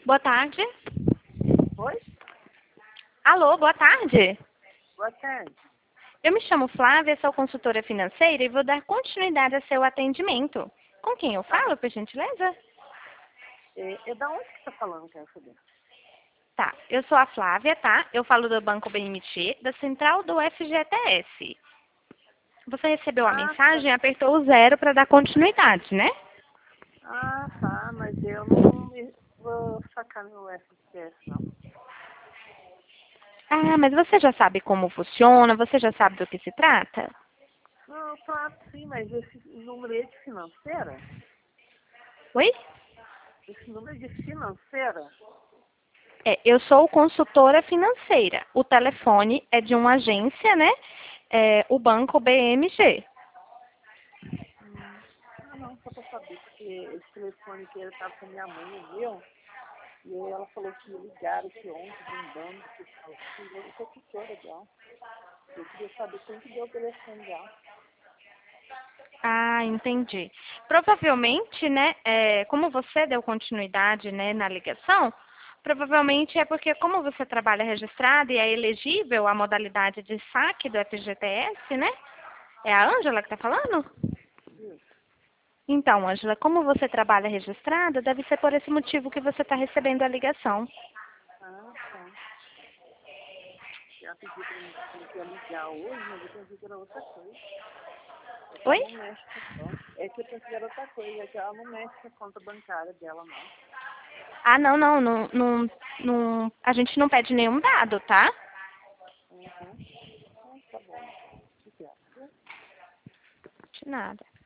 Boa tarde. Oi? Alô, boa tarde. Boa tarde. Eu me chamo Flávia, sou consultora financeira e vou dar continuidade ao seu atendimento. Com quem eu falo, por gentileza? É da onde que você está falando, quero saber? Tá, eu sou a Flávia, tá? Eu falo do Banco BMG, da central do FGTS. Você recebeu a Ah, tá. mensagem e apertou o 0 para dar continuidade, né? Ah, tá, mas eu não vou sacar meu FGTS, não. Ah, mas você já sabe como funciona? Você já sabe do que se trata? Não, claro, sim, mas esse número é de financeira? Oi? Esse número é de financeira? Eu sou consultora financeira. O telefone é de uma agência, né? O Banco BMG. Ah, não, só para saber, porque esse telefone que ele estava com minha mãe, o meu, e aí ela falou que ligaram aqui ontem de um banco que falou que eu sou tutora dela. Eu queria saber quem que deu o telefone dela. Ah, entendi. Provavelmente, né, como você deu continuidade, né, na ligação, provavelmente é porque como você trabalha registrado e é elegível à modalidade de saque do FGTS, né? É a Ângela que está falando? Isso. Então, Ângela, como você trabalha registrada, deve ser por esse motivo que você está recebendo a ligação. Ah, tá. Ela pediu para mim que ia ligar hoje, mas eu pensei que era outra coisa. É que ela Oi? não mexe com a conta. É que eu pensei que era outra coisa, é que ela não mexe com a conta bancária dela, não. Ah, não, a gente não pede nenhum dado, tá? Uhum. Ah, tá bom, então. Obrigada. De nada.